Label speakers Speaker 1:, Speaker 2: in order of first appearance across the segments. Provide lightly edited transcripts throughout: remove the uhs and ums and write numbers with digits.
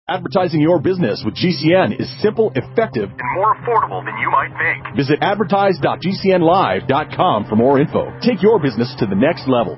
Speaker 1: Advertising your business with GCN is simple, effective, and more affordable than you might think. Visit advertise.gcnlive.com for more info. Take your business to the next level.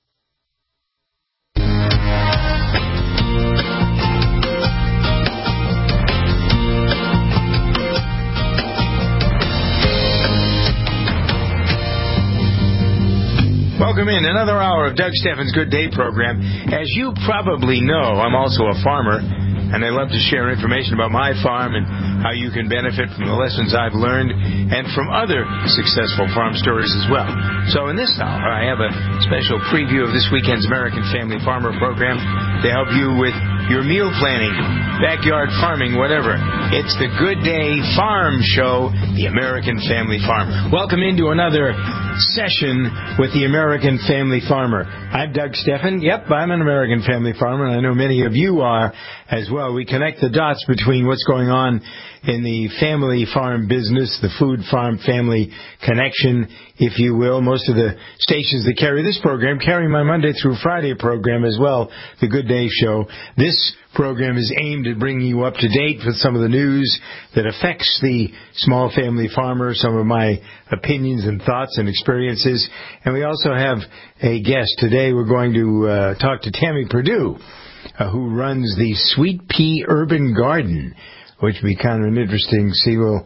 Speaker 2: Welcome in another hour of Doug Steffens' Good Day program. As you probably know, I'm also a farmer, and I love to share information about my farm and how you can benefit from the lessons I've learned and from other successful farm stories as well. So in this hour, I have a special preview of this weekend's American Family Farmer program to help you with your meal planning, backyard farming, whatever. It's the Good Day Farm Show, the American Family Farmer. Welcome into another session with the American Family Farmer. I'm Doug Steffen. Yep, I'm an American Family Farmer, and I know many of you are as well. We connect the dots between what's going on in the family farm business, the food farm family connection, if you will. Most of the stations that carry this program carry my Monday through Friday program as well, the Good Day Show. This program is aimed at bringing you up to date with some of the news that affects the small family farmer, some of my opinions and thoughts and experiences. And we also have a guest. Today we're going to talk to Tammy Perdue, who runs the Sweet Pea Urban Garden, which will be kind of an interesting. We'll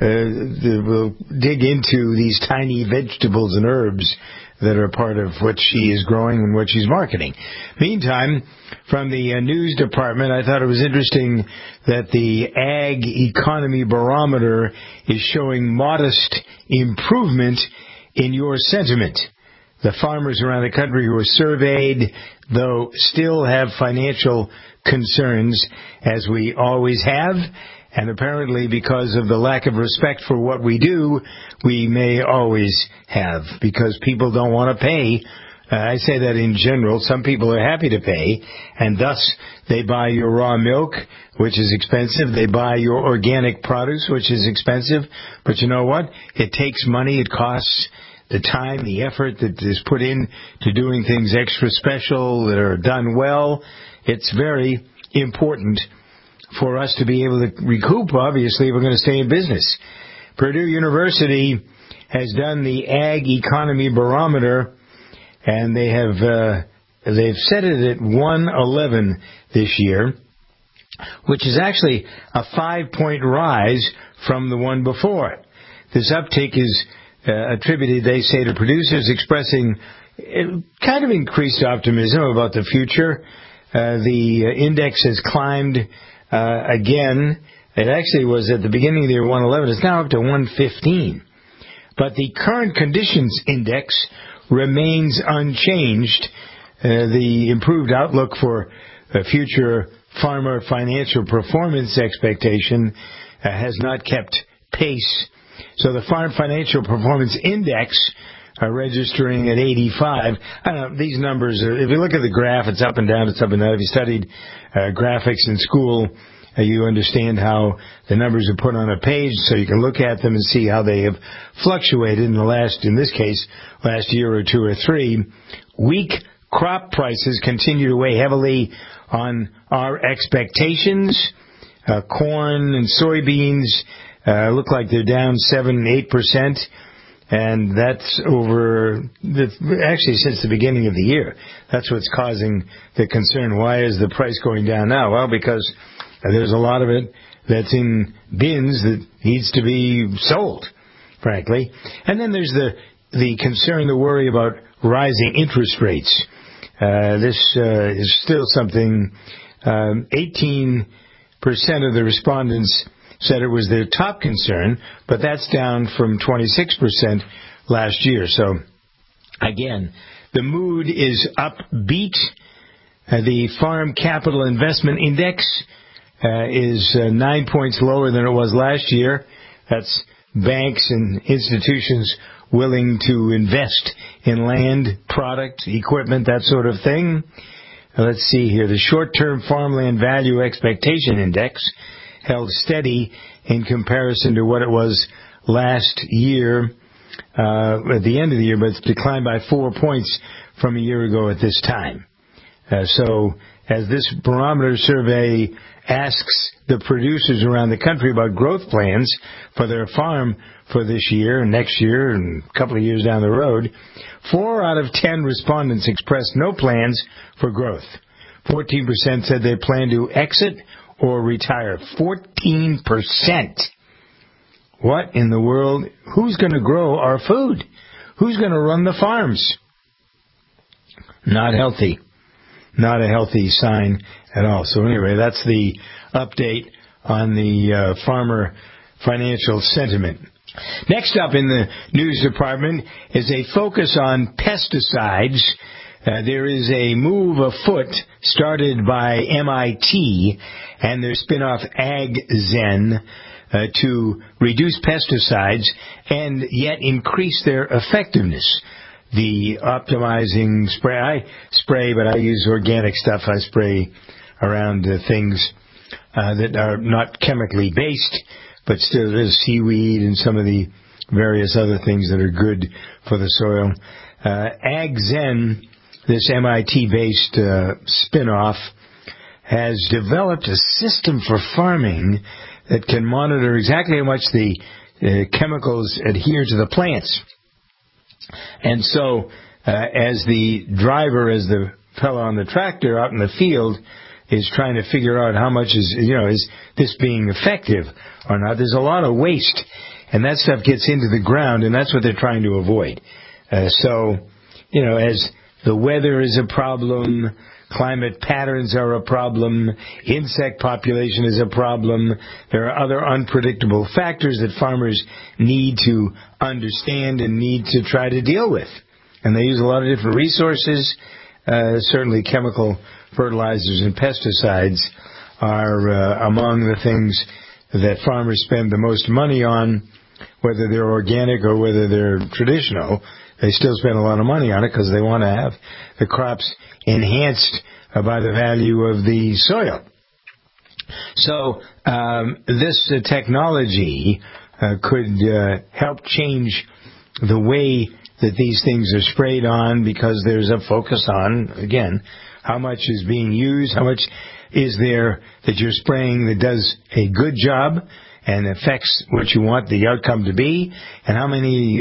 Speaker 2: dig into these tiny vegetables and herbs that are part of what she is growing and what she's marketing. Meantime, from the news department, I thought it was interesting that the Ag Economy Barometer is showing modest improvement in your sentiment. The farmers around the country who are surveyed, though, still have financial concerns, as we always have, and apparently because of the lack of respect for what we do, we may always have, because people don't want to pay. I say that in general. Some people are happy to pay, and thus they buy your raw milk, which is expensive. They buy your organic produce, which is expensive. But you know what? It takes money. It costs the time, the effort that is put in to doing things extra special that are done well. It's very important for us to be able to recoup, obviously, if we're going to stay in business. Purdue University has done the Ag Economy Barometer, and they've set it at 111 this year, which is actually a 5-point rise from the one before. This uptick is attributed, they say, to producers expressing kind of increased optimism about the future. The index has climbed again. It actually was at the beginning of the year 111. It's now up to 115. But the current conditions index remains unchanged. The improved outlook for future farmer financial performance expectation has not kept pace. So the Farm Financial Performance Index are registering at 85. I don't know, these numbers, if you look at the graph, it's up and down, it's up and down. If you studied graphics in school, you understand how the numbers are put on a page, so you can look at them and see how they have fluctuated in this case, last year or two or three. Weak crop prices continue to weigh heavily on our expectations. Corn and soybeans look like they're down 7-8%, and that's actually since the beginning of the year. That's what's causing the concern. Why is the price going down now? Well, because there's a lot of it that's in bins that needs to be sold, frankly. And then there's the concern, the worry about rising interest rates. This is still something. 18% of the respondents said it was their top concern, but that's down from 26% last year. So, again, the mood is upbeat. The Farm Capital Investment Index is 9 points lower than it was last year. That's banks and institutions willing to invest in land, product, equipment, that sort of thing. Let's see here. The Short-Term Farmland Value Expectation Index held steady in comparison to what it was last year at the end of the year, but it's declined by 4 points from a year ago at this time. So as this barometer survey asks the producers around the country about growth plans for their farm for this year and next year and a couple of years down the road, 4 out of 10 respondents expressed no plans for growth. 14% said they plan to exit or retire. 14%. What in the world? Who's going to grow our food? Who's going to run the farms? Not healthy. Not a healthy sign at all. So anyway, that's the update on the farmer financial sentiment. Next up in the news department is a focus on pesticides. There is a move afoot started by MIT and their spin-off AgZen to reduce pesticides and yet increase their effectiveness. The optimizing spray, I spray, but I use organic stuff. I spray around things that are not chemically based, but still there's seaweed and some of the various other things that are good for the soil. AgZen, this MIT-based spin-off, has developed a system for farming that can monitor exactly how much the chemicals adhere to the plants. And so, as the driver, as the fellow on the tractor out in the field is trying to figure out how much is this being effective or not, there's a lot of waste, and that stuff gets into the ground, and that's what they're trying to avoid. So, as the weather is a problem, climate patterns are a problem, insect population is a problem, there are other unpredictable factors that farmers need to understand and need to try to deal with. And they use a lot of different resources. Certainly chemical fertilizers and pesticides are among the things that farmers spend the most money on, whether they're organic or whether they're traditional. They still spend a lot of money on it because they want to have the crops enhanced by the value of the soil. So this technology could help change the way that these things are sprayed on, because there's a focus on, again, how much is being used, how much is there that you're spraying that does a good job and affects what you want the outcome to be, and how many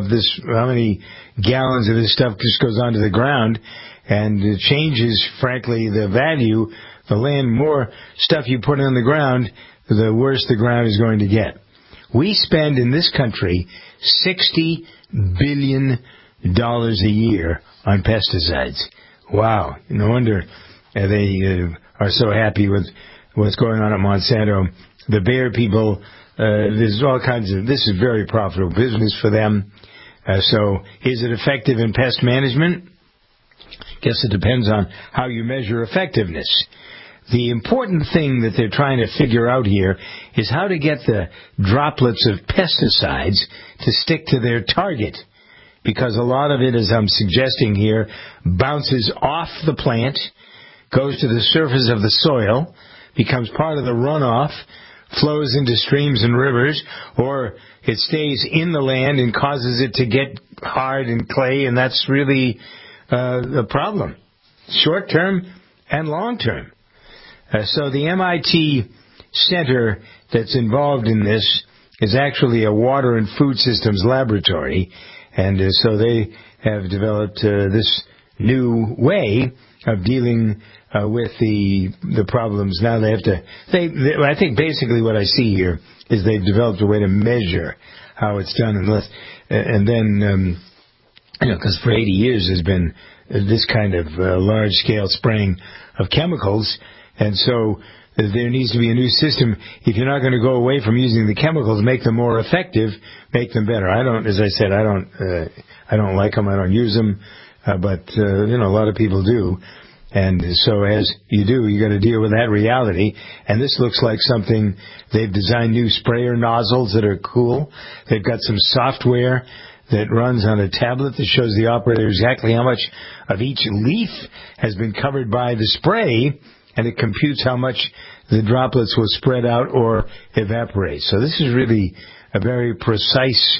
Speaker 2: gallons of this stuff just goes onto the ground and it changes, frankly, the value. The land, more stuff you put on the ground, the worse the ground is going to get. We spend in this country $60 billion a year on pesticides. Wow. No wonder they are so happy with what's going on at Monsanto. The Bayer people, there's all kinds of, this is very profitable business for them. So is it effective in pest management? Guess it depends on how you measure effectiveness. The important thing that they're trying to figure out here is how to get the droplets of pesticides to stick to their target, because a lot of it, as I'm suggesting here, bounces off the plant, goes to the surface of the soil, becomes part of the runoff, flows into streams and rivers, or it stays in the land and causes it to get hard and clay, and that's really the problem, short term and long term. So the MIT center that's involved in this is actually a water and food systems laboratory, and so they have developed this new way of dealing with the problems. Now they have to. I think basically what I see here is they've developed a way to measure how it's done, and then because for 80 years there's been this kind of large-scale spraying of chemicals, and so there needs to be a new system. If you're not going to go away from using the chemicals, make them more effective, make them better. As I said, I don't like them. I don't use them, but a lot of people do. And so as you do, you got to deal with that reality. And this looks like something, they've designed new sprayer nozzles that are cool. They've got some software that runs on a tablet that shows the operator exactly how much of each leaf has been covered by the spray, and it computes how much the droplets will spread out or evaporate. So this is really a very precise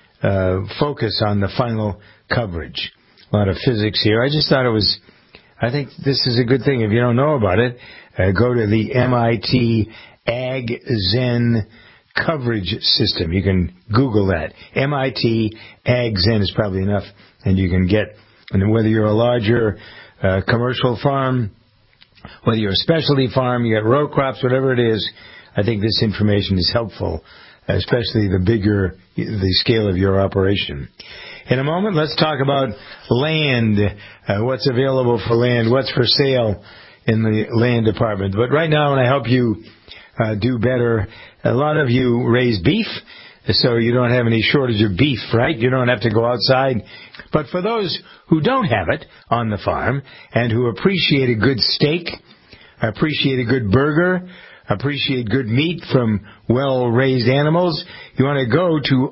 Speaker 2: focus on the final coverage. A lot of physics here. I just thought I think this is a good thing. If you don't know about it, go to the MIT AgZen coverage system. You can Google that. MIT AgZen is probably enough, and you can get, and whether you're a larger commercial farm, whether you're a specialty farm, you got row crops, whatever it is, I think this information is helpful, especially the bigger the scale of your operation. In a moment, let's talk about land, what's available for land, what's for sale in the land department. But right now, I want to help you do better. A lot of you raise beef, so you don't have any shortage of beef, right? You don't have to go outside. But for those who don't have it on the farm and who appreciate a good steak, appreciate a good burger, appreciate good meat from well-raised animals, you want to go to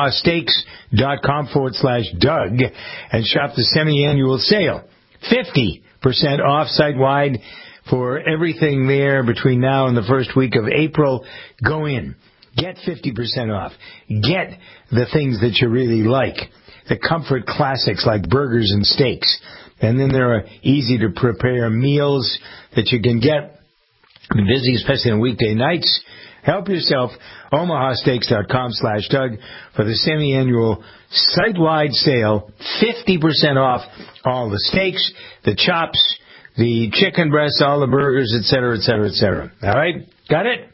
Speaker 2: omahasteaks.com/Doug and shop the semi-annual sale. 50% off site-wide for everything there between now and the first week of April. Go in. Get 50% off. Get the things that you really like. The comfort classics like burgers and steaks. And then there are easy-to-prepare meals that you can get. Be busy, especially on weekday nights. Help yourself. omahasteaks.com/Doug for the semi-annual site-wide sale. 50% off all the steaks, the chops, the chicken breasts, all the burgers, etc., etc., etc. All right? Got it?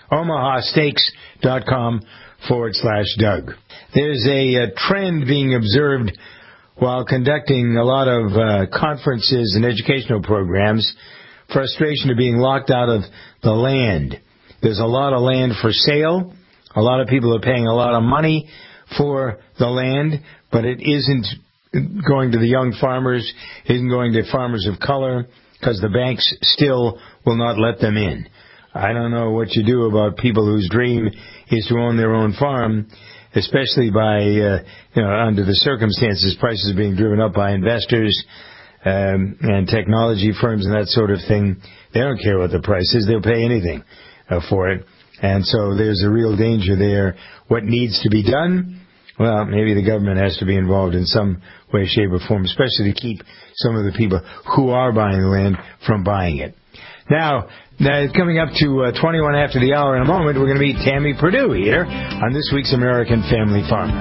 Speaker 2: omahasteaks.com/Doug. There's a trend being observed while conducting a lot of conferences and educational programs. Frustration of being locked out of the land. There's a lot of land for sale. A lot of people are paying a lot of money for the land, but it isn't going to the young farmers, isn't going to farmers of color, because the banks still will not let them in. I don't know what you do about people whose dream is to own their own farm, especially by, under the circumstances, prices being driven up by investors and technology firms and that sort of thing. They don't care what the price is. They'll pay anything for it. And so there's a real danger there. What needs to be done? Well, maybe the government has to be involved in some way, shape, or form, especially to keep some of the people who are buying the land from buying it. Now, coming up to 21 after the hour in a moment, we're going to meet Tammy Purdue here on this week's American Family Farmer.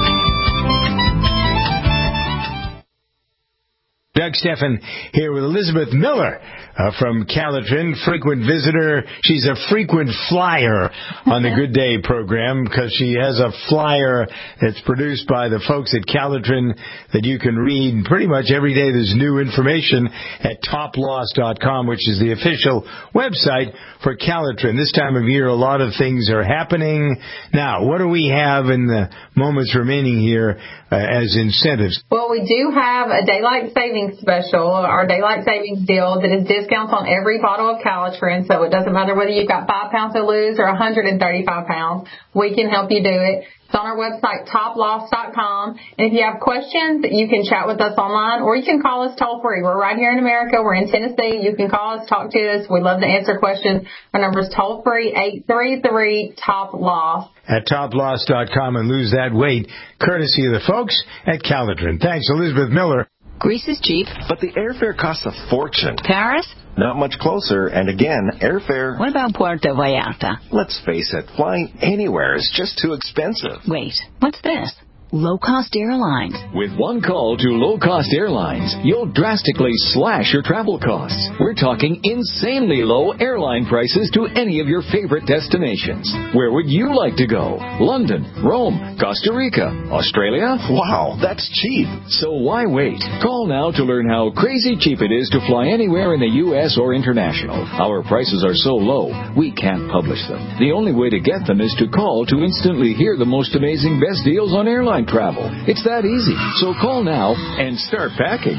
Speaker 2: Doug Stephan here with Elizabeth Miller from Calitrin, frequent visitor. She's a frequent flyer on the Good Day program because she has a flyer that's produced by the folks at Calitrin that you can read pretty much every day. There's new information at toploss.com, which is the official website for Calitrin. This time of year, a lot of things are happening. Now, what do we have in the moments remaining here as incentives?
Speaker 3: Well, we do have a daylight savings special, our daylight savings deal that is discounts on every bottle of Calitrin, so it doesn't matter whether you've got 5 pounds to lose or 135 pounds. We can help you do it. It's on our website, toploss.com. And if you have questions, you can chat with us online or you can call us toll free. We're right here in America. We're in Tennessee. You can call us, talk to us. We'd love to answer questions. Our number is toll free, 833-TOP-LOSS.
Speaker 2: At toploss.com and lose that weight, courtesy of the folks at Calitrin. Thanks, Elizabeth Miller.
Speaker 4: Greece is cheap.
Speaker 1: But the airfare costs a fortune.
Speaker 4: Paris?
Speaker 1: Not much closer, and again, airfare...
Speaker 4: What about Puerto Vallarta?
Speaker 1: Let's face it, flying anywhere is just too expensive.
Speaker 4: Wait, what's this? Low-cost airlines.
Speaker 5: With one call to low-cost airlines, you'll drastically slash your travel costs. We're talking insanely low airline prices to any of your favorite destinations. Where would you like to go? London, Rome, Costa Rica, Australia?
Speaker 1: Wow, that's cheap.
Speaker 5: So why wait? Call now to learn how crazy cheap it is to fly anywhere in the U.S. or international. Our prices are so low, we can't publish them. The only way to get them is to call to instantly hear the most amazing best deals on airline travel. It's that easy. So call now and start packing.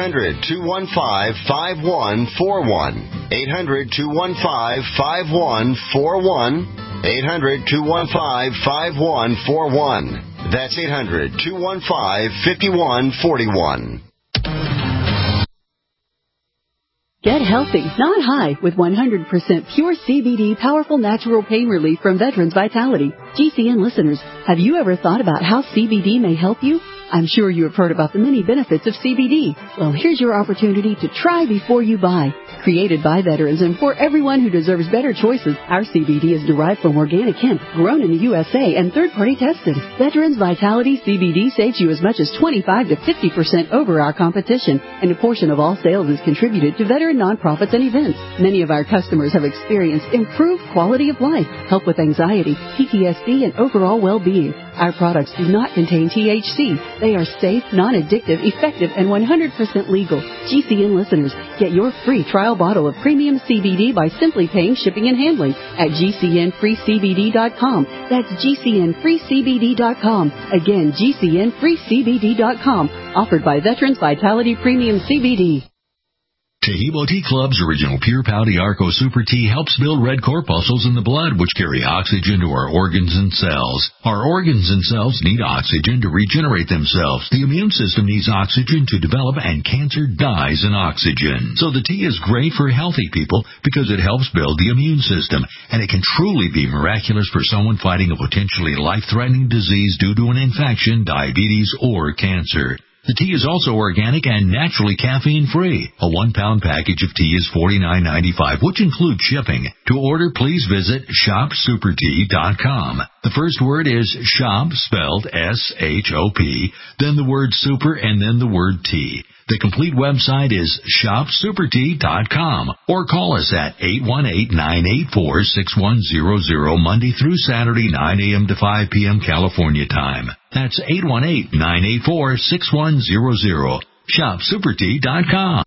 Speaker 6: 800-215-5141. 800-215-5141. 800-215-5141. That's 800-215-5141.
Speaker 7: Get healthy, not high, with 100% pure CBD powerful natural pain relief from Veterans Vitality. GCN listeners, have you ever thought about how CBD may help you? I'm sure you have heard about the many benefits of CBD. Well, here's your opportunity to try before you buy. Created by veterans and for everyone who deserves better choices, our CBD is derived from organic hemp, grown in the USA and third-party tested. Veterans Vitality CBD saves you as much as 25 to 50% over our competition, and a portion of all sales is contributed to veteran nonprofits and events. Many of our customers have experienced improved quality of life, help with anxiety, PTSD, and overall well-being. Our products do not contain THC. They are safe, non-addictive, effective, and 100% legal. GCN listeners, get your free trial bottle of premium CBD by simply paying shipping and handling at GCNFreeCBD.com. That's GCNFreeCBD.com. Again, GCNFreeCBD.com. Offered by Veterans Vitality Premium CBD.
Speaker 8: Tahibo Tea Club's original Pure Pouty Arco Super Tea helps build red corpuscles in the blood, which carry oxygen to our organs and cells. Our organs and cells need oxygen to regenerate themselves. The immune system needs oxygen to develop, and cancer dies in oxygen. So the tea is great for healthy people because it helps build the immune system, and it can truly be miraculous for someone fighting a potentially life-threatening disease due to an infection, diabetes, or cancer. The tea is also organic and naturally caffeine-free. A 1-pound package of tea is $49.95, which includes shipping. To order, please visit shopsupertea.com. The first word is shop, spelled S-H-O-P, then the word super, and then the word tea. The complete website is shopsupertea.com, or call us at 818-984-6100 Monday through Saturday, 9 a.m. to 5 p.m. California time. That's 818-984-6100. Shopsupertea.com.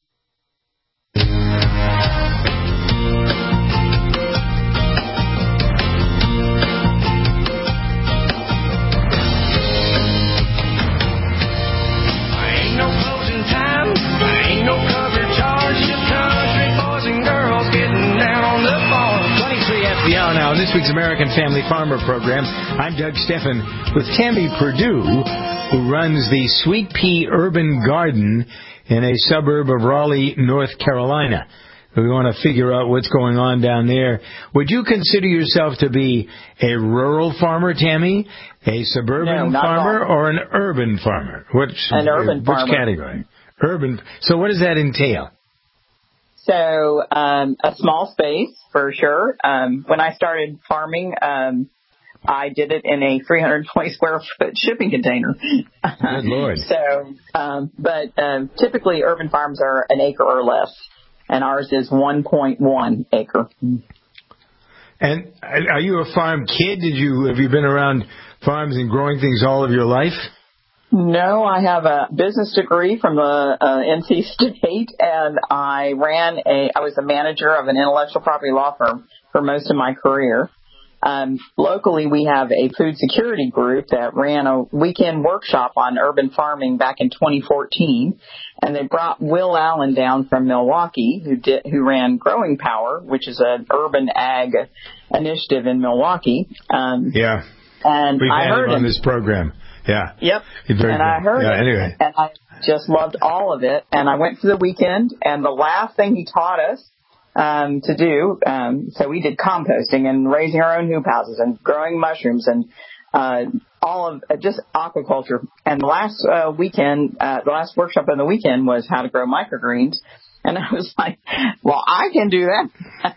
Speaker 2: Now, this week's American Family Farmer program, I'm Doug Steffen with Tammy Purdue, who runs the Sweet Pea Urban Garden in a suburb of Raleigh, North Carolina. We want to figure out what's going on down there. Would you consider yourself to be a rural farmer, Tammy, a suburban farmer, or an urban farmer?
Speaker 9: An urban farmer.
Speaker 2: Which category? Urban. So what does that entail?
Speaker 9: So a small space, for sure. When I started farming, I did it in a 320 square foot shipping container.
Speaker 2: Good Lord.
Speaker 9: So, but typically urban farms are an acre or less, and ours is 1.1 acre.
Speaker 2: And are you a farm kid? Have you been around farms and growing things all of your life?
Speaker 9: No, I have a business degree from the NC State, and I was a manager of an intellectual property law firm for most of my career. Locally, we have a food security group that ran a weekend workshop on urban farming back in 2014, and they brought Will Allen down from Milwaukee, who ran Growing Power, which is an urban ag initiative in Milwaukee.
Speaker 2: Yeah,
Speaker 9: and
Speaker 2: we've
Speaker 9: had
Speaker 2: him on this program. Yeah.
Speaker 9: Yep. And I heard it. Anyway. And I just loved all of it. And I went for the weekend, and the last thing he taught us to do, so we did composting and raising our own hoop houses and growing mushrooms and all of just aquaculture. And the last the last workshop on the weekend was how to grow microgreens. And I was like, well, I can do that.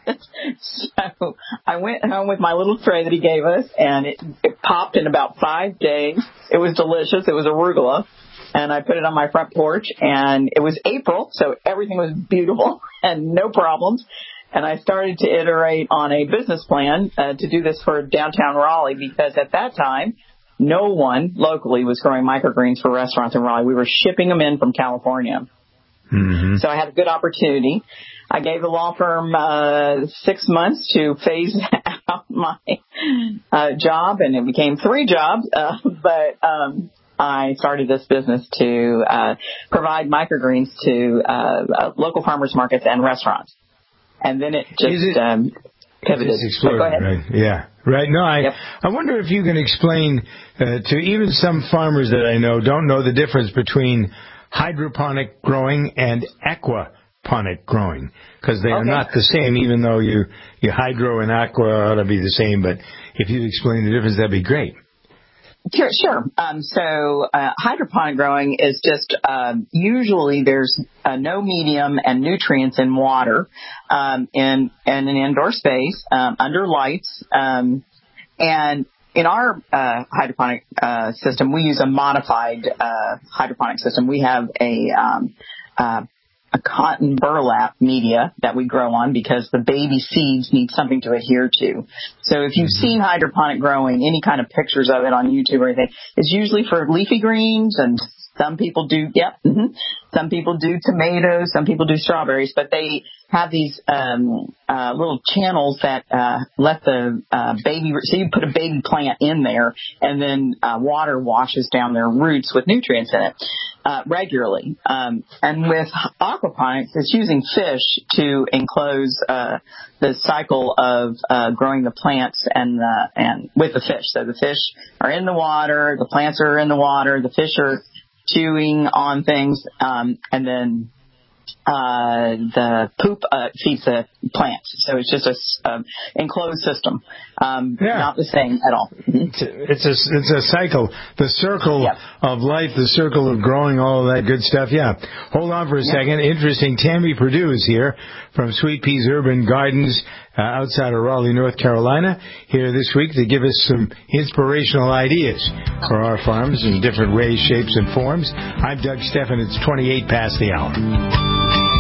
Speaker 9: So I went home with my little tray that he gave us, and it popped in about 5 days. It was delicious. It was arugula. And I put it on my front porch, and it was April, so everything was beautiful and no problems. And I started to iterate on a business plan to do this for downtown Raleigh, because at that time, no one locally was growing microgreens for restaurants in Raleigh. We were shipping them in from California. Mm-hmm. So I had a good opportunity. I gave the law firm 6 months to phase out my job, and it became 3 jobs. But I started this business to provide microgreens to local farmers markets and restaurants. And then it just pivoted.
Speaker 2: Exploded,
Speaker 9: go ahead.
Speaker 2: Right? Yeah. Right. No, I wonder if you can explain to even some farmers that I know don't know the difference between hydroponic growing and aquaponic growing, because they are not the same, even though you hydro and aqua ought to be the same. But if you explain the difference, that'd be great.
Speaker 9: Sure. So hydroponic growing is just usually there's no medium and nutrients in water in an indoor space under lights. And in our hydroponic system, we use a modified hydroponic system. We have a cotton burlap media that we grow on because the baby seeds need something to adhere to. So if you've seen hydroponic growing, any kind of pictures of it on YouTube or anything, it's usually for leafy greens, and some people do, some people do tomatoes, some people do strawberries, but they have these little channels that let the baby, so you put a baby plant in there, and then water washes down their roots with nutrients in it regularly. And with aquaponics, it's using fish to enclose the cycle of growing the plants and with the fish. So the fish are in the water, the plants are in the water, the fish are chewing on things, and then the poop feeds the plants. So it's just a enclosed system. Not the same at all.
Speaker 2: It's a cycle, the circle of life, the circle of growing, all of that good stuff. Yeah. Hold on for a second. Interesting. Tammy Purdue is here from Sweet Peas Urban Gardens outside of Raleigh, North Carolina, here this week to give us some inspirational ideas for our farms in different ways, shapes, and forms. I'm Doug Stephan. It's 28 past the hour.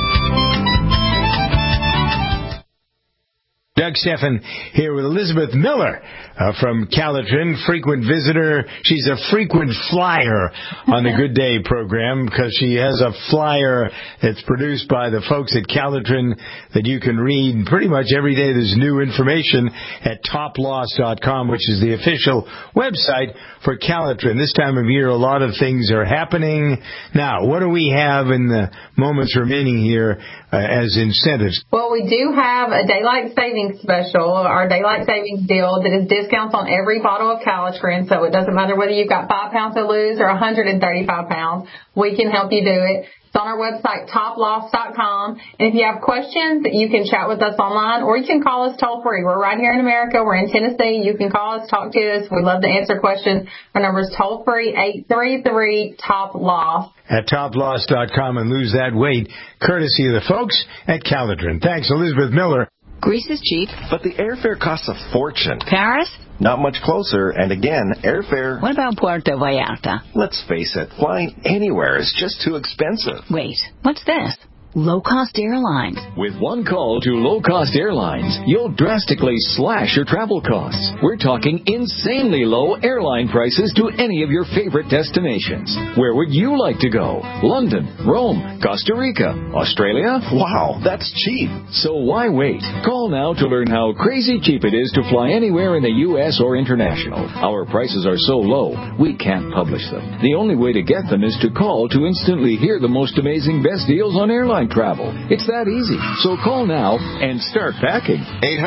Speaker 2: Doug Stephan here with Elizabeth Miller from Calitrin, frequent visitor. She's a frequent flyer on the Good Day program because she has a flyer that's produced by the folks at Calitrin that you can read pretty much every day. There's new information at toploss.com, which is the official website for Calitrin. This time of year, a lot of things are happening. Now, what do we have in the moments remaining here as incentives?
Speaker 3: Well, we do have a daylight savings special, our daylight savings deal that is discounts on every bottle of Calitrin, so it doesn't matter whether you've got 5 pounds to lose or 135 pounds, we can help you do it. It's on our website, toploss.com, and if you have questions, you can chat with us online, or you can call us toll free. We're right here in America. We're in Tennessee. You can call us, talk to us. We love to answer questions. Our number is toll free, 833-TOP-LOSS.
Speaker 2: At toploss.com and lose that weight, courtesy of the folks at Calitrin. Thanks, Elizabeth Miller.
Speaker 4: Greece is cheap.
Speaker 1: But the airfare costs a fortune.
Speaker 4: Paris?
Speaker 1: Not much closer, and again, airfare...
Speaker 4: What about Puerto Vallarta?
Speaker 1: Let's face it, flying anywhere is just too expensive.
Speaker 4: Wait, what's this? Low-cost airlines.
Speaker 5: With one call to low-cost airlines, you'll drastically slash your travel costs. We're talking insanely low airline prices to any of your favorite destinations. Where would you like to go? London, Rome, Costa Rica, Australia?
Speaker 1: Wow, that's cheap.
Speaker 5: So why wait? Call now to learn how crazy cheap it is to fly anywhere in the U.S. or international. Our prices are so low, we can't publish them. The only way to get them is to call to instantly hear the most amazing best deals on airline travel. It's that easy. So call now and start packing.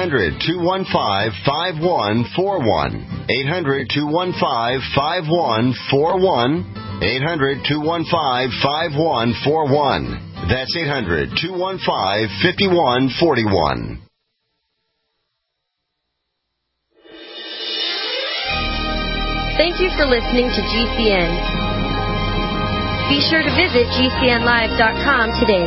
Speaker 6: 800-215-5141. 800-215-5141. 800-215-5141. That's 800-215-5141.
Speaker 10: Thank you for listening to GCN. Be sure to visit GCNlive.com today.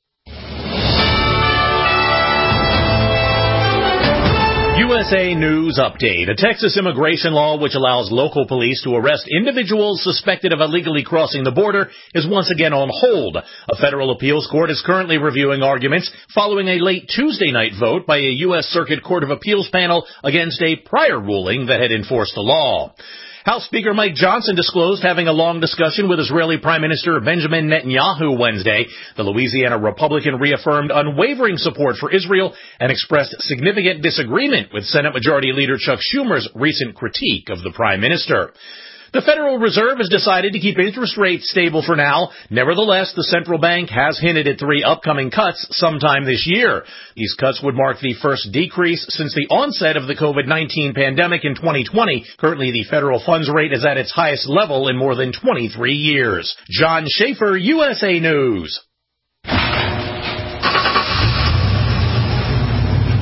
Speaker 11: USA News Update. A Texas immigration law which allows local police to arrest individuals suspected of illegally crossing the border is once again on hold. A federal appeals court is currently reviewing arguments following a late Tuesday night vote by a U.S. Circuit Court of Appeals panel against a prior ruling that had enforced the law. House Speaker Mike Johnson disclosed having a long discussion with Israeli Prime Minister Benjamin Netanyahu Wednesday. The Louisiana Republican reaffirmed unwavering support for Israel and expressed significant disagreement with Senate Majority Leader Chuck Schumer's recent critique of the Prime Minister. The Federal Reserve has decided to keep interest rates stable for now. Nevertheless, the central bank has hinted at 3 upcoming cuts sometime this year. These cuts would mark the first decrease since the onset of the COVID-19 pandemic in 2020. Currently, the federal funds rate is at its highest level in more than 23 years. John Schaefer, USA News.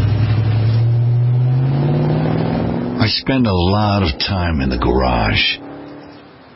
Speaker 12: I spend a lot of time in the garage.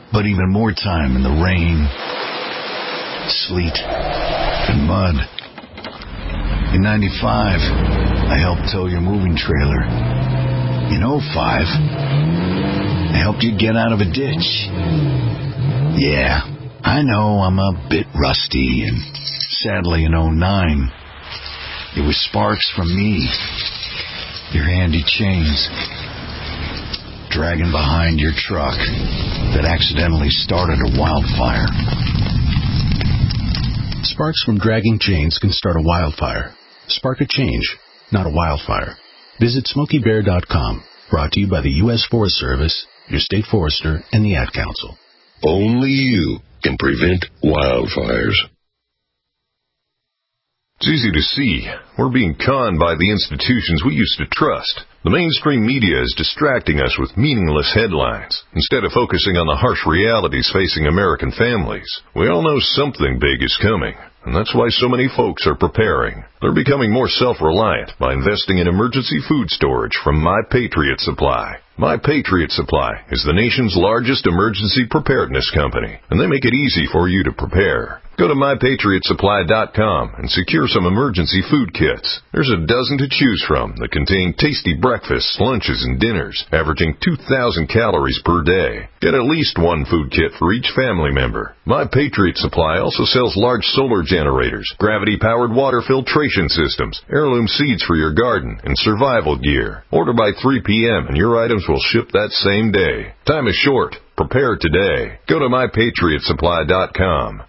Speaker 8: but even more time in the rain, sleet, and mud. In 95, I helped tow your moving trailer. In 05, I helped you get out of a ditch. Yeah, I know I'm a bit rusty, and sadly in 09, it was sparks from me, your handy chains, dragging behind your truck that accidentally started a wildfire.
Speaker 12: Sparks from dragging chains can start a wildfire. Spark a change, not a wildfire. Visit SmokeyBear.com. Brought to you by the U.S. Forest Service, your state forester, and the Ad Council.
Speaker 13: Only you can prevent wildfires.
Speaker 14: It's easy to see. We're being conned by the institutions we used to trust. The mainstream media is distracting us with meaningless headlines, instead of focusing on the harsh realities facing American families. We all know something big is coming, and that's why so many folks are preparing. They're becoming more self-reliant by investing in emergency food storage from My Patriot Supply. My Patriot Supply is the nation's largest emergency preparedness company, and they make it easy for you to prepare. Go to MyPatriotSupply.com and secure some emergency food kits. There's a dozen to choose from that contain tasty breakfasts, lunches, and dinners, averaging 2,000 calories per day. Get at least one food kit for each family member. My Patriot Supply also sells large solar generators, gravity-powered water filtration systems, heirloom seeds for your garden, and survival gear. Order by 3 p.m. and your items will ship that same day. Time is short. Prepare today. Go to MyPatriotSupply.com.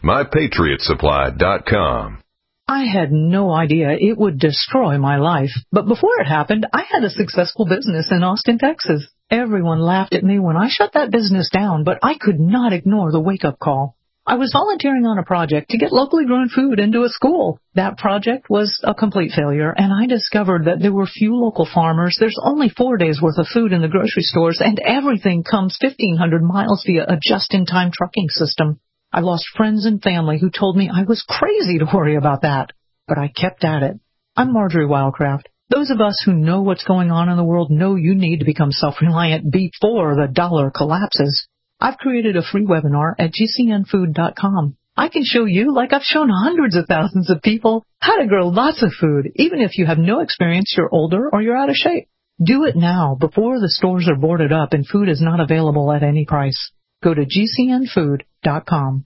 Speaker 14: MyPatriotSupply.com.
Speaker 15: I had no idea it would destroy my life. But before it happened, I had a successful business in Austin, Texas. Everyone laughed at me when I shut that business down, but I could not ignore the wake-up call. I was volunteering on a project to get locally grown food into a school. That project was a complete failure, and I discovered that there were few local farmers. There's only 4 days' worth of food in the grocery stores, and everything comes 1,500 miles via a just-in-time trucking system. I lost friends and family who told me I was crazy to worry about that, but I kept at it. I'm Marjorie Wildcraft. Those of us who know what's going on in the world know you need to become self-reliant before the dollar collapses. I've created a free webinar at GCNfood.com. I can show you, like I've shown hundreds of thousands of people, how to grow lots of food, even if you have no experience, you're older, or you're out of shape. Do it now, before the stores are boarded up and food is not available at any price. Go to GCNfood.com.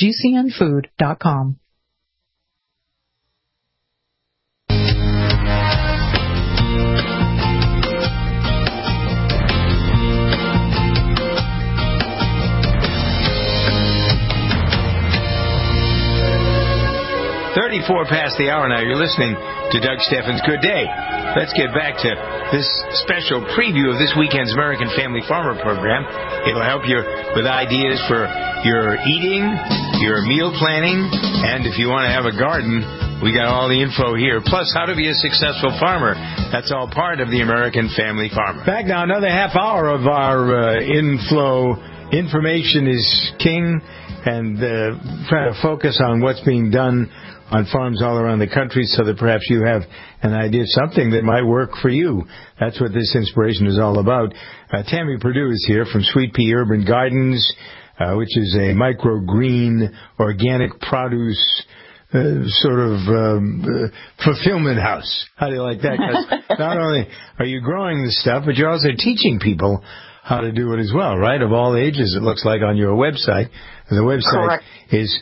Speaker 15: GCNfood.com.
Speaker 2: .34 past the hour now. You're listening to Doug Steffens' Good Day. Let's get back to this special preview of this weekend's American Family Farmer program. It'll help you with ideas for your eating, your meal planning, and if you want to have a garden, we got all the info here. Plus, how to be a successful farmer. That's all part of the American Family Farmer. Back now, another half hour of our inflow. Information is king, and trying to focus on what's being done on farms all around the country so that perhaps you have an idea of something that might work for you. That's what this inspiration is all about. Tammy Purdue is here from Sweet Pea Urban Gardens, which is a microgreen organic produce fulfillment house. How do you like that? 'Cause not only are you growing the stuff, but you're also teaching people how to do it as well, right? Of all ages, it looks like, on your website. And the website is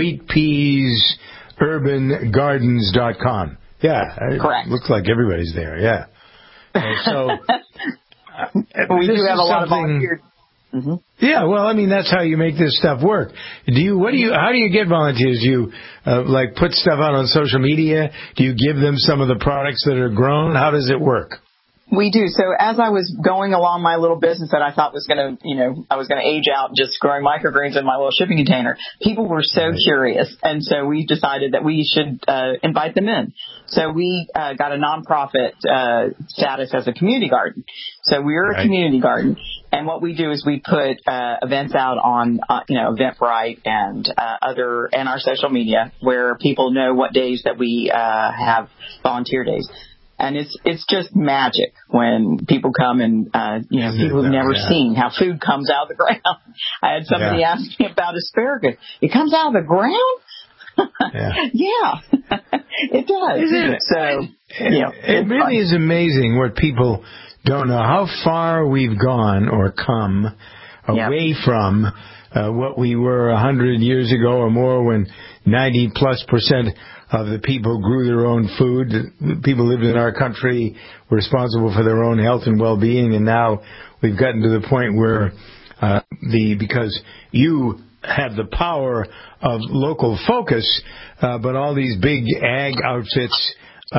Speaker 2: sweetpeasurbangardens.com. Yeah.
Speaker 9: Correct.
Speaker 2: It looks like everybody's there, yeah. So
Speaker 9: we do have a lot of volunteers. Mm-hmm.
Speaker 2: Yeah, well, I mean, that's how you make this stuff work. How do you get volunteers? Do you put stuff out on social media? Do you give them some of the products that are grown? How does it work?
Speaker 9: We do. So as I was going along my little business that I thought was going to, I was going to age out just growing microgreens in my little shipping container, people were so curious. And so we decided that we should invite them in. So we got a nonprofit status as a community garden. So we're a community garden. And what we do is we put events out on, Eventbrite and and our social media where people know what days that we have volunteer days. And it's just magic when people come and, people have never seen how food comes out of the ground. I had somebody ask me about asparagus. It comes out of the ground? It does. So,
Speaker 2: it really is amazing what people don't know, how far we've gone or come away from what we were 100 years ago or more, when 90+% of the people grew their own food. People lived in our country, were responsible for their own health and well-being, and now we've gotten to the point where because you have the power of local focus, but all these big ag outfits,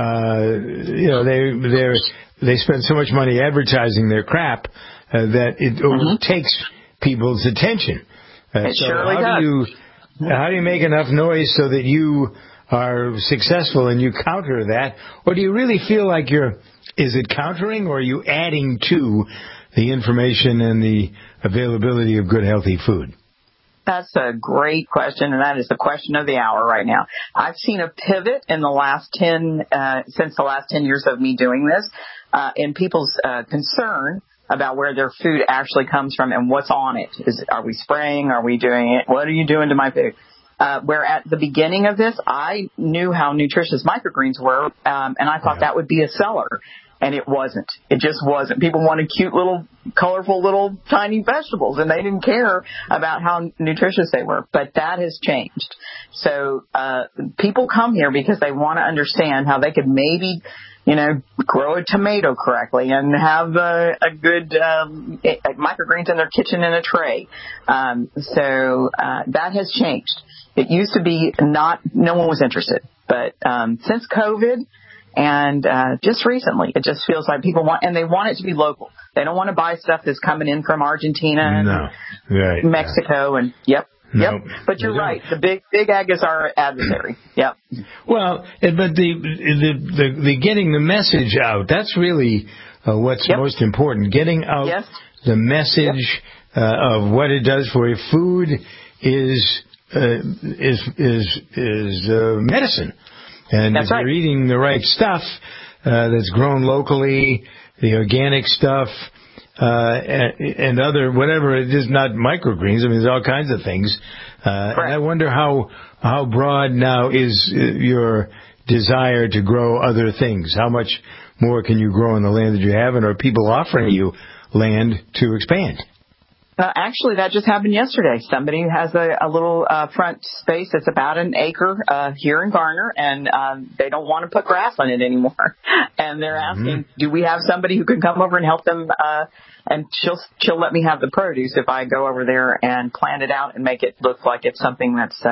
Speaker 2: they spend so much money advertising their crap that it overtakes people's attention.
Speaker 9: It surely does.
Speaker 2: How do you make enough noise so that you are successful and you counter that? Or do you really feel like is it countering, or are you adding to the information and the availability of good, healthy food?
Speaker 9: That's a great question, and that is the question of the hour right now. I've seen a pivot in the last since the last 10 years of me doing this, in people's concern about where their food actually comes from and what's on it. Are we spraying? Are we doing it? What are you doing to my food? Where at the beginning of this, I knew how nutritious microgreens were, and I thought that would be a seller. And it wasn't. It just wasn't. People wanted cute little, colorful little tiny vegetables, and they didn't care about how nutritious they were. But that has changed. So people come here because they want to understand how they could maybe, grow a tomato correctly and have a good microgreens in their kitchen in a tray. So that has changed. It used to be no one was interested. But since COVID, and just recently, it just feels like people want it to be local. They don't want to buy stuff that's coming in from Argentina and Mexico. And But you're right. The big ag is our adversary. Yep.
Speaker 2: Well, but the getting the message out, that's really what's most important. Getting out the message of what it does for you. Food is medicine. And if you're eating the right stuff that's grown locally, the organic stuff, and other, whatever, it is not microgreens. I mean, there's all kinds of things. And I wonder how broad now is your desire to grow other things. How much more can you grow on the land that you have, and are people offering you land to expand?
Speaker 9: Actually, that just happened yesterday. Somebody has a little front space that's about an acre here in Garner, and they don't want to put grass on it anymore. And they're asking, do we have somebody who can come over and help them? And she'll let me have the produce if I go over there and plant it out and make it look like it's something that's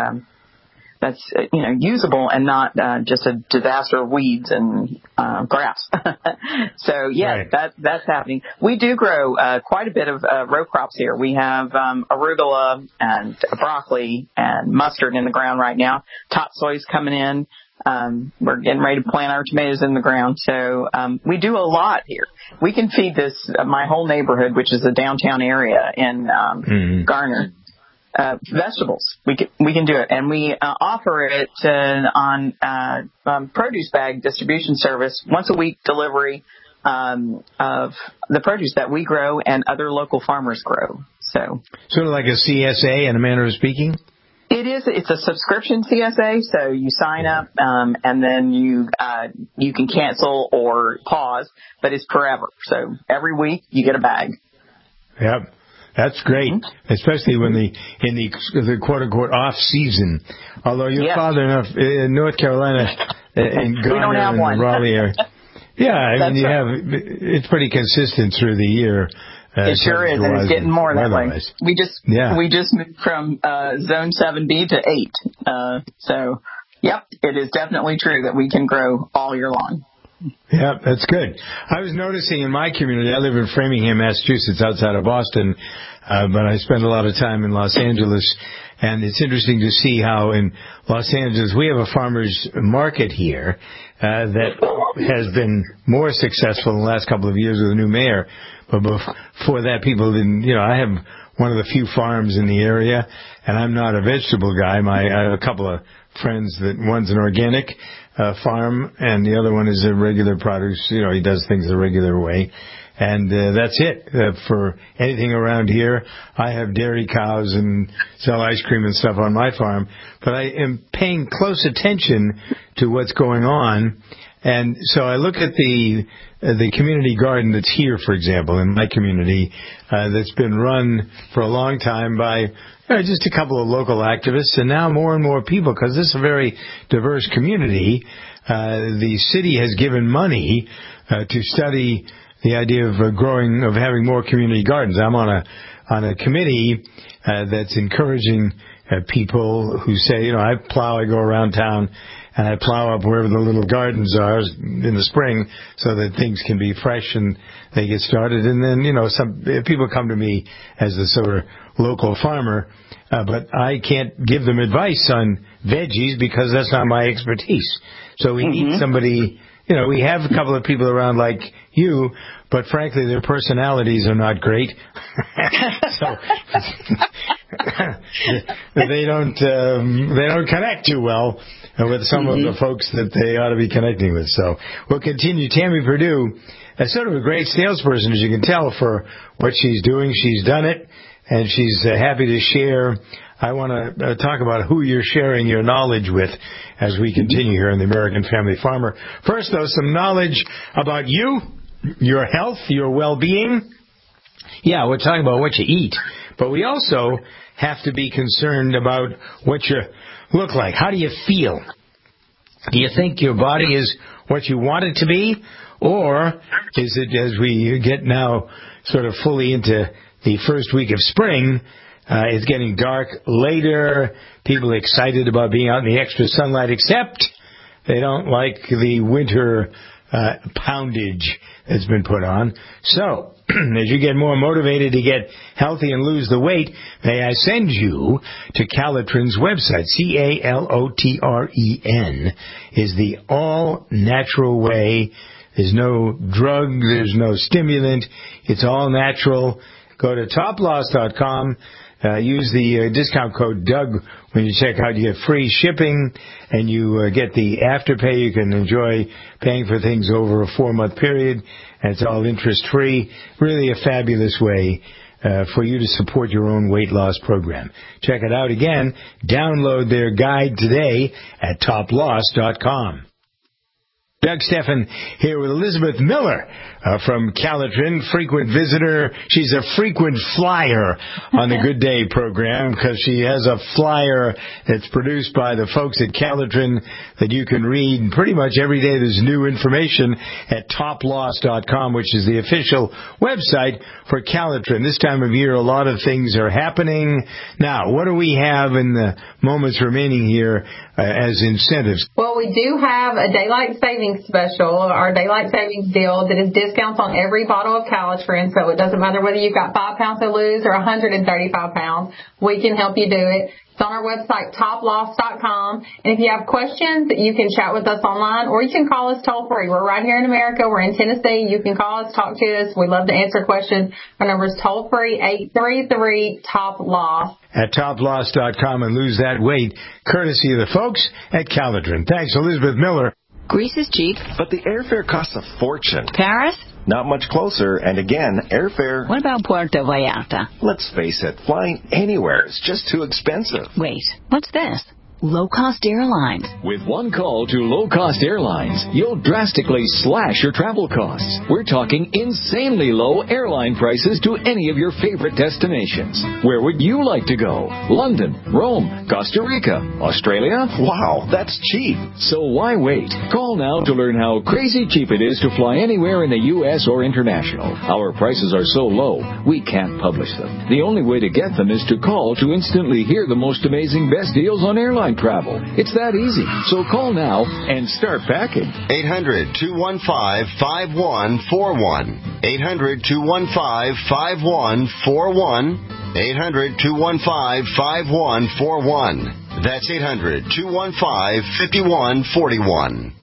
Speaker 9: usable and not just a disaster of weeds and grass. So that's happening. We do grow quite a bit of row crops here. We have arugula and broccoli and mustard in the ground right now. Topsoy's coming in. We're getting ready to plant our tomatoes in the ground. So we do a lot here. We can feed my whole neighborhood, which is a downtown area in Garner. Vegetables. We can do it, and we offer it on produce bag distribution service, once a week delivery of the produce that we grow and other local farmers grow. So
Speaker 2: sort of like a CSA in a manner of speaking.
Speaker 9: It is. It's a subscription CSA, so you sign up and then you can cancel or pause, but it's forever. So every week you get a bag.
Speaker 2: Yep. That's great, especially when in the quote unquote off season. Although you're farther enough in North Carolina, in Garner and Raleigh area. It's pretty consistent through the year.
Speaker 9: It sure is, and it's getting more that way. We just moved from zone 7B to 8. So it is definitely true that we can grow all year long.
Speaker 2: Yeah, that's good. I was noticing in my community, I live in Framingham, Massachusetts, outside of Boston, but I spend a lot of time in Los Angeles, and it's interesting to see how in Los Angeles we have a farmer's market here that has been more successful in the last couple of years with a new mayor. But before that, people didn't, I have one of the few farms in the area, and I'm not a vegetable guy. I have a couple of friends that one's an organic farm, and the other one is a regular produce. He does things the regular way. And that's it. For anything around here, I have dairy cows and sell ice cream and stuff on my farm. But I am paying close attention to what's going on. And so I look at the community garden that's here, for example, in my community, that's been run for a long time by just a couple of local activists, and now more and more people, because this is a very diverse community. The city has given money to study the idea of having more community gardens. I'm on a committee that's encouraging people who say, I go around town and I plow up wherever the little gardens are in the spring so that things can be fresh and they get started. And then, some people come to me as the sort of local farmer, but I can't give them advice on veggies because that's not my expertise. So we need somebody. We have a couple of people around like you, but frankly, their personalities are not great. So they don't connect too well with some of the folks that they ought to be connecting with. So we'll continue. Tammy Purdue is sort of a great salesperson, as you can tell, for what she's doing. She's done it, and she's happy to share. I want to talk about who you're sharing your knowledge with as we continue here in the American Family Farmer. First, though, some knowledge about you, your health, your well-being. Yeah, we're talking about what you eat, but we also have to be concerned about what you look like. How do you feel? Do you think your body is what you want it to be? Or is it, as we get now sort of fully into the first week of spring, it's getting dark later. People are excited about being out in the extra sunlight, except they don't like the winter poundage that's been put on. So, as you get more motivated to get healthy and lose the weight, may I send you to Calotren's website. Calotren is the all-natural way. There's no drug. There's no stimulant. It's all natural. Go to toploss.com. Use the discount code Doug when you check out. You get free shipping, and you get the afterpay. You can enjoy paying for things over a 4-month period, and it's all interest-free. Really a fabulous way for you to support your own weight loss program. Check it out again. Download their guide today at toploss.com. Doug Stephan here with Elizabeth Miller from Calotren, frequent visitor. She's a frequent flyer on the Good Day program because she has a flyer that's produced by the folks at Calotren that you can read pretty much every day. There's new information at toploss.com, which is the official website for Calotren. This time of year, a lot of things are happening. Now, what do we have in the moments remaining here as incentives?
Speaker 3: Well, we do have a daylight savings special, our daylight savings deal that is discounts on every bottle of Calotren, so it doesn't matter whether you've got 5 pounds to lose or 135 pounds. We can help you do it. It's on our website, toploss.com. And if you have questions, you can chat with us online, or you can call us toll free. We're right here in America. We're in Tennessee. You can call us, talk to us. We love to answer questions. Our number is toll free, 833-TOP-LOSS.
Speaker 2: At toploss.com, and lose that weight, courtesy of the folks at Calotren. Thanks, Elizabeth Miller.
Speaker 4: Greece is cheap.
Speaker 16: But the airfare costs a fortune.
Speaker 4: Paris?
Speaker 16: Not much closer, and again, airfare...
Speaker 4: What about Puerto Vallarta?
Speaker 16: Let's face it, flying anywhere is just too expensive.
Speaker 4: Wait, what's this? Low-cost airlines.
Speaker 5: With one call to low-cost airlines, you'll drastically slash your travel costs. We're talking insanely low airline prices to any of your favorite destinations. Where would you like to go? London, Rome, Costa Rica, Australia?
Speaker 16: Wow, that's cheap.
Speaker 5: So why wait? Call now to learn how crazy cheap it is to fly anywhere in the U.S. or international. Our prices are so low, we can't publish them. The only way to get them is to call to instantly hear the most amazing best deals on airline travel. It's that easy. So call now and start packing.
Speaker 6: 800-215-5141. 800-215-5141. 800-215-5141. That's 800-215-5141.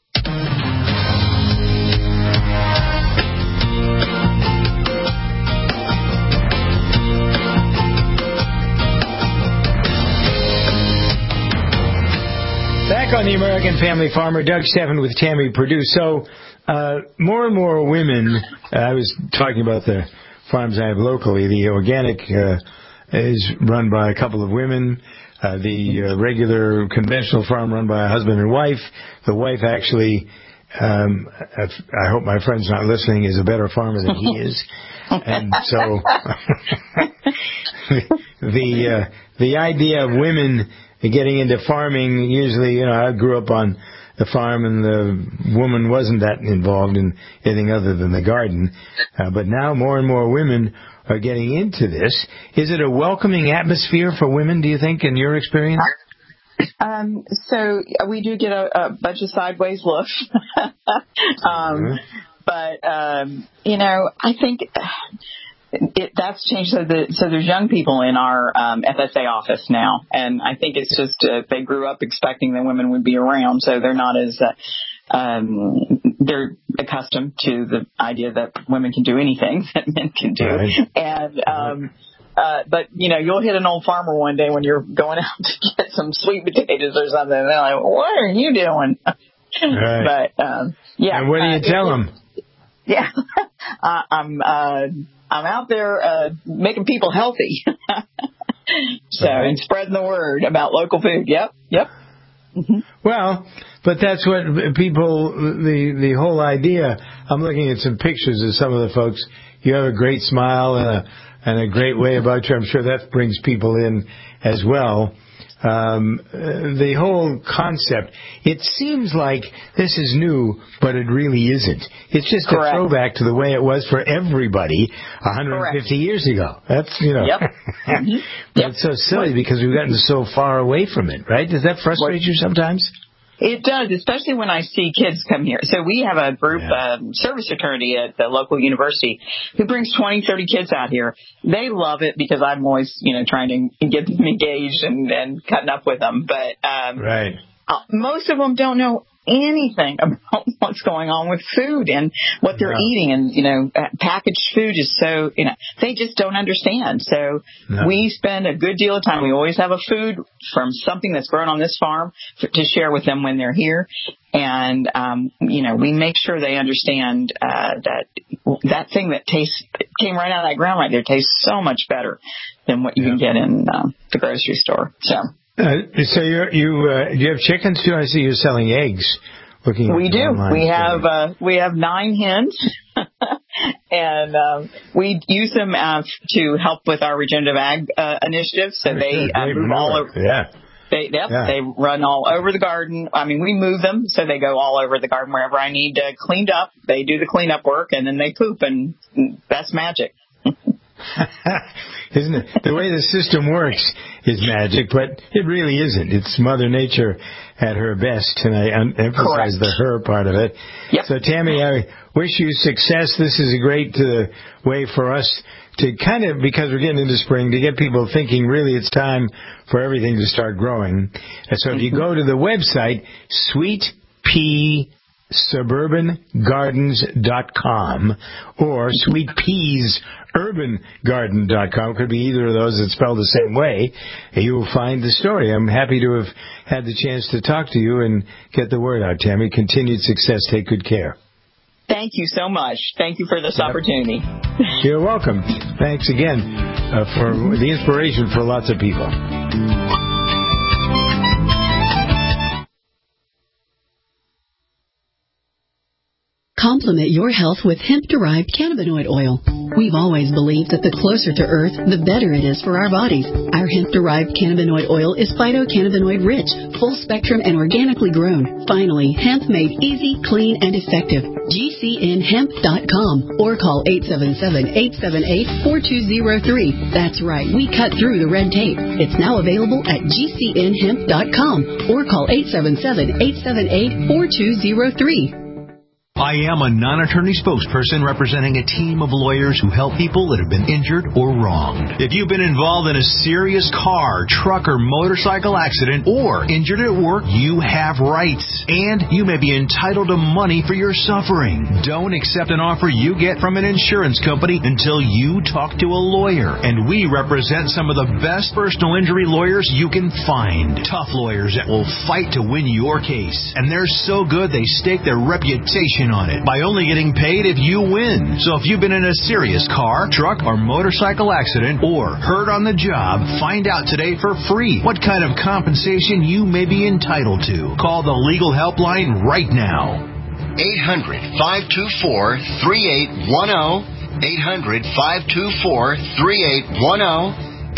Speaker 2: Back on the American Family Farmer, Doug Stephan with Tammy Perdue. So more and more women, I was talking about the farms I have locally. The organic is run by a couple of women. The regular conventional farm run by a husband and wife. The wife actually, I hope my friend's not listening, is a better farmer than he is. And so the idea of women getting into farming, usually, I grew up on the farm and the woman wasn't that involved in anything other than the garden. But now more and more women are getting into this. Is it a welcoming atmosphere for women, do you think, in your experience?
Speaker 9: So we do get a bunch of sideways looks. But, I think that's changed. So there's young people in our FSA office now. And I think it's just they grew up expecting that women would be around. So they're not as they're accustomed to the idea that women can do anything that men can do. Right. And but, you'll hit an old farmer one day when you're going out to get some sweet potatoes or something. And they're like, what are you doing?
Speaker 2: Right.
Speaker 9: But, yeah.
Speaker 2: And what do you tell them?
Speaker 9: Yeah. I'm out there making people healthy. And spreading the word about local food. Yep. Mm-hmm.
Speaker 2: Well, but that's what people, the whole idea, I'm looking at some pictures of some of the folks. You have a great smile and a great way about you. I'm sure that brings people in as well. The whole concept, it seems like this is new, but it really isn't. It's just a throwback to the way it was for everybody 150 years ago. That's,
Speaker 9: Yep.
Speaker 2: But it's so silly because we've gotten so far away from it, right? Does that frustrate you sometimes?
Speaker 9: It does, especially when I see kids come here. So we have a group, service fraternity at the local university who brings 20, 30 kids out here. They love it because I'm always, trying to get them engaged and cutting up with them. But most of them don't know anything about what's going on with food and what they're eating. And, packaged food is so, they just don't understand. So we spend a good deal of time. We always have a food from something that's grown on this farm to share with them when they're here. And, we make sure they understand that thing that came right out of that ground right there tastes so much better than what you can get in the grocery store. So you have chickens too? I see you're selling eggs. We do. We have 9 hens, and we use them to help with our regenerative ag initiative. So they move all over. They run all over the garden. I mean, we move them so they go all over the garden wherever I need cleaned up. They do the cleanup work, and then they poop, and that's magic.
Speaker 2: Isn't it? The way the system works is magic, but it really isn't. It's Mother Nature at her best, and I emphasize the her part of it.
Speaker 9: Yep.
Speaker 2: So, Tammy, I wish you success. This is a great way for us to kind of, because we're getting into spring, to get people thinking really it's time for everything to start growing. And so if you go to the website, sweetpeasurbangardens.com or sweetpeasurbangarden.com. Could be either of those that's spelled the same way. You will find the story. I'm happy to have had the chance to talk to you and get the word out, Tammy. Continued success. Take good care.
Speaker 9: Thank you so much. Thank you for this opportunity.
Speaker 2: You're welcome. Thanks again for the inspiration for lots of people.
Speaker 7: Complement your health with hemp-derived cannabinoid oil. We've always believed that the closer to Earth, the better it is for our bodies. Our hemp-derived cannabinoid oil is phytocannabinoid-rich, full-spectrum, and organically grown. Finally, hemp made easy, clean, and effective. GCNhemp.com or call 877-878-4203. That's right, we cut through the red tape. It's now available at GCNhemp.com or call 877-878-4203.
Speaker 17: I am a non-attorney spokesperson representing a team of lawyers who help people that have been injured or wronged. If you've been involved in a serious car, truck, or motorcycle accident or injured at work, you have rights, and you may be entitled to money for your suffering. Don't accept an offer you get from an insurance company until you talk to a lawyer, and we represent some of the best personal injury lawyers you can find. Tough lawyers that will fight to win your case, and they're so good they stake their reputation on it by only getting paid if you win. So if you've been in a serious car, truck, or motorcycle accident or hurt on the job, find out today for free what kind of compensation you may be entitled to. Call the legal helpline right now.
Speaker 6: 800-524-3810. 800-524-3810.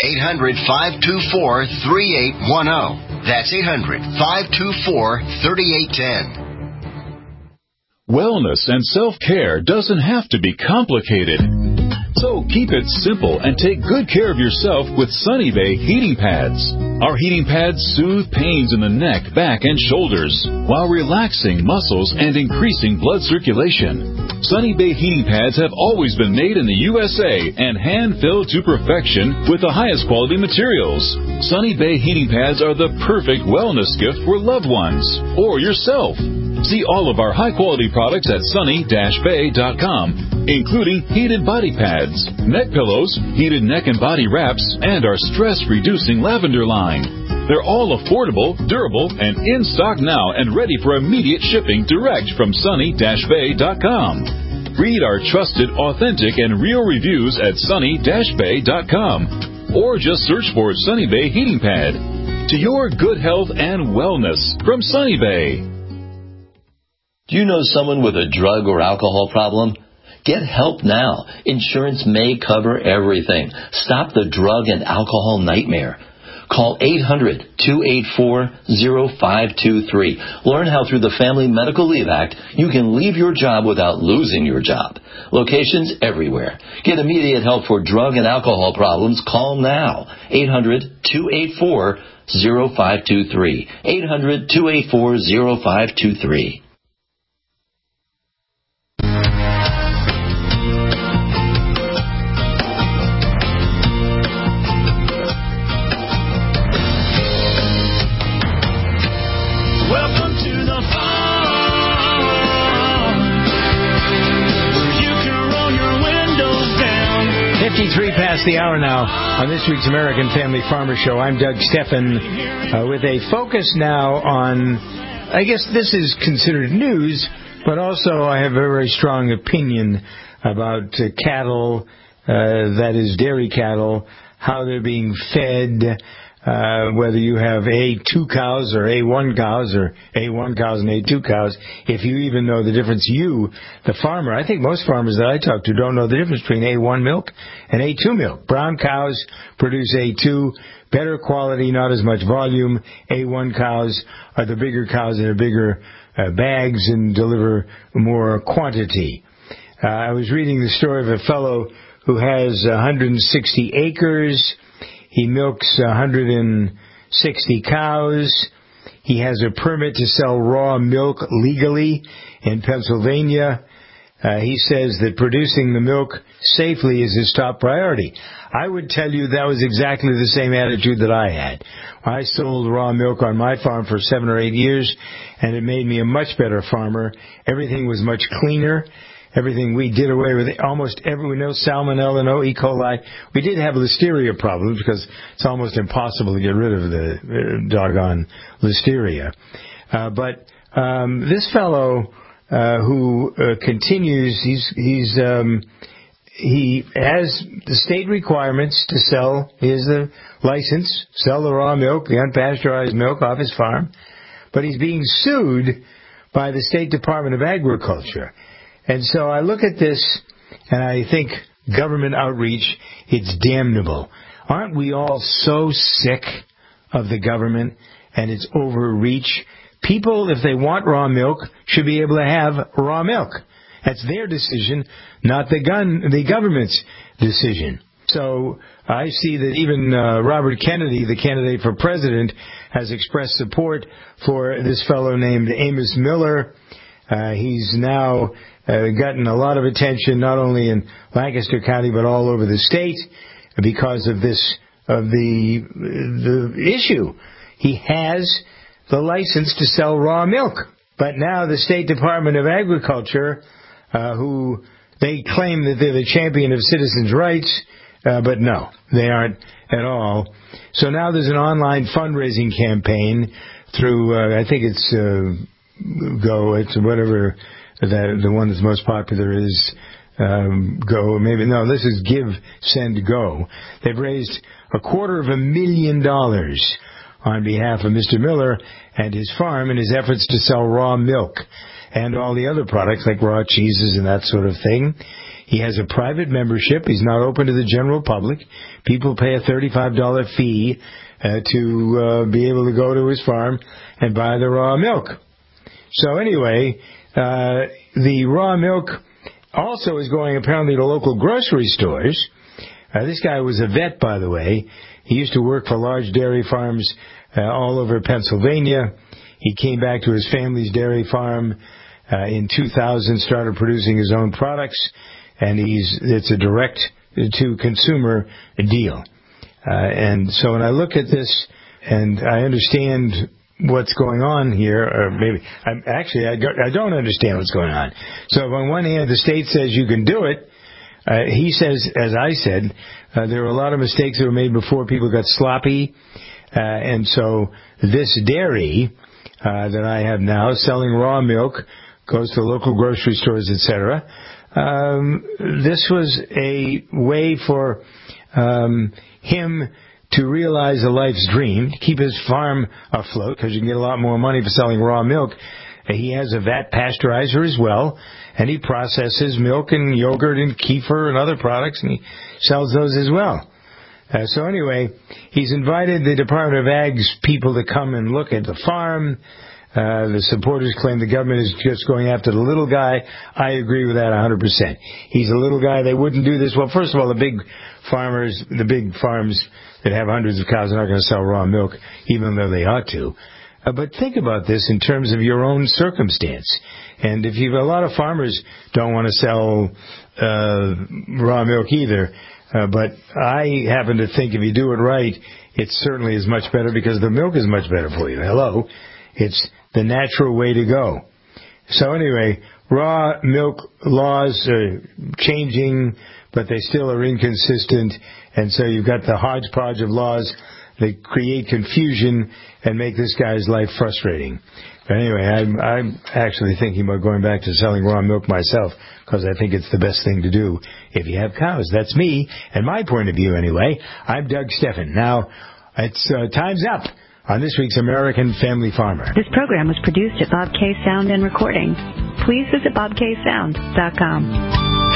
Speaker 6: 800-524-3810. That's 800-524-3810.
Speaker 5: Wellness and self-care doesn't have to be complicated. So keep it simple and take good care of yourself with Sunny Bay heating pads. Our heating pads soothe pains in the neck, back, and shoulders while relaxing muscles and increasing blood circulation. Sunny Bay heating pads have always been made in the USA and hand-filled to perfection with the highest quality materials. Sunny Bay heating pads are the perfect wellness gift for loved ones or yourself. See all of our high-quality products at sunny-bay.com, including heated body pads, neck pillows, heated neck and body wraps, and our stress-reducing lavender line. They're all affordable, durable, and in stock now and ready for immediate shipping direct from sunny-bay.com. Read our trusted, authentic, and real reviews at sunny-bay.com, or just search for Sunny Bay Heating Pad. To your good health and wellness from Sunny Bay.
Speaker 18: Do you know someone with a drug or alcohol problem? Get help now. Insurance may cover everything. Stop the drug and alcohol nightmare. Call 800-284-0523. Learn how through the Family Medical Leave Act you can leave your job without losing your job. Locations everywhere. Get immediate help for drug and alcohol problems. Call now. 800-284-0523. 800-284-0523.
Speaker 19: Welcome to the farm, where you can roll your windows down.
Speaker 2: 53 past the hour now on this week's American Family Farmer Show. I'm Doug Steffen with a focus now on, I guess this is considered news, but also I have a very strong opinion about cattle, that is dairy cattle, how they're being fed, whether you have A2 cows or A1 cows or A1 cows and A2 cows, if you even know the difference, you, the farmer, I think most farmers that I talk to don't know the difference between A1 milk and A2 milk. Brown cows produce A2, better quality, not as much volume. A1 cows are the bigger cows that are bigger bags and deliver more quantity. I was reading the story of a fellow who has 160 acres. He milks 160 cows. He has a permit to sell raw milk legally in Pennsylvania. He says that producing the milk safely is his top priority. I would tell you that was exactly the same attitude that I had. I sold raw milk on my farm for 7 or 8 years, and it made me a much better farmer. Everything was much cleaner. Everything, we did away with almost we know salmonella, no E. coli. We did have listeria problems because it's almost impossible to get rid of the doggone listeria. But this fellow who continues, he has the state requirements to sell his license, sell the raw milk, the unpasteurized milk off his farm, but he's being sued by the State Department of Agriculture. And so I look at this and I think government outreach, it's damnable. Aren't we all so sick of the government and its overreach? People, if they want raw milk, should be able to have raw milk. That's their decision, not the government's decision. So I see that even Robert Kennedy, the candidate for president, has expressed support for this fellow named Amos Miller. He's now gotten a lot of attention, not only in Lancaster County but all over the state, because of the issue. He has the license to sell raw milk, but now the State Department of Agriculture, who they claim that they're the champion of citizens' rights, but no, they aren't at all. So now there's an online fundraising campaign through, I think it's Go, it's whatever the one that's most popular is, Go, maybe, no, this is Give, Send, Go. They've raised $250,000 on behalf of Mr. Miller and his farm in his efforts to sell raw milk and all the other products like raw cheeses and that sort of thing. He has a private membership. He's not open to the general public. People pay a $35 fee to be able to go to his farm and buy the raw milk. So anyway, the raw milk also is going apparently to local grocery stores. This guy was a vet, by the way. He used to work for large dairy farms all over Pennsylvania. He came back to his family's dairy farm in 2000, started producing his own products, and it's a direct-to-consumer deal. And so when I look at this, and I understand what's going on here, or maybe, I don't understand what's going on. So on one hand, the state says you can do it. He says, as I said, there were a lot of mistakes that were made before. People got sloppy. And so this dairy that I have now, selling raw milk, goes to local grocery stores, etc. This was a way for him to realize a life's dream, to keep his farm afloat, because you can get a lot more money for selling raw milk. He has a vat pasteurizer as well, and he processes milk and yogurt and kefir and other products, and he sells those as well. So anyway, he's invited the Department of Ag's people to come and look at the farm. The supporters claim the government is just going after the little guy. I agree with that 100%. He's a little guy. They wouldn't do this. Well, first of all, the big farms that have hundreds of cows are not going to sell raw milk, even though they ought to. But think about this in terms of your own circumstance. And if a lot of farmers don't want to sell raw milk either, but I happen to think if you do it right, it certainly is much better because the milk is much better for you. Hello. It's the natural way to go. So anyway, raw milk laws are changing, but they still are inconsistent. And so you've got the hodgepodge of laws that create confusion and make this guy's life frustrating. But anyway, I'm actually thinking about going back to selling raw milk myself because I think it's the best thing to do if you have cows. That's me and my point of view anyway. I'm Doug Steffen. Now, it's time's up on this week's American Family Farmer.
Speaker 20: This program was produced at Bob K. Sound and Recording. Please visit bobksound.com.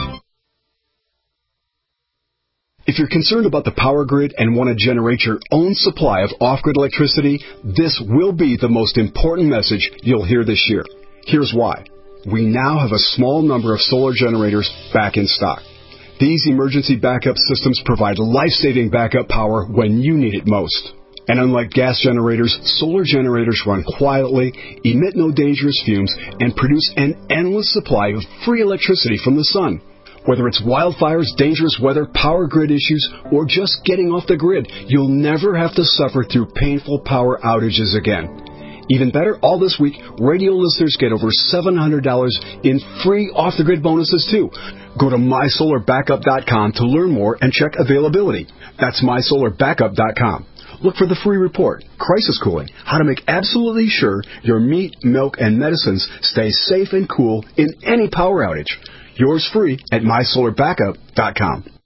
Speaker 21: If you're concerned about the power grid and want to generate your own supply of off-grid electricity, this will be the most important message you'll hear this year. Here's why. We now have a small number of solar generators back in stock. These emergency backup systems provide life-saving backup power when you need it most. And unlike gas generators, solar generators run quietly, emit no dangerous fumes, and produce an endless supply of free electricity from the sun. Whether it's wildfires, dangerous weather, power grid issues, or just getting off the grid, you'll never have to suffer through painful power outages again. Even better, all this week, radio listeners get over $700 in free off-the-grid bonuses, too. Go to mysolarbackup.com to learn more and check availability. That's mysolarbackup.com. Look for the free report, Crisis Cooling, how to make absolutely sure your meat, milk, and medicines stay safe and cool in any power outage. Yours free at mysolarbackup.com.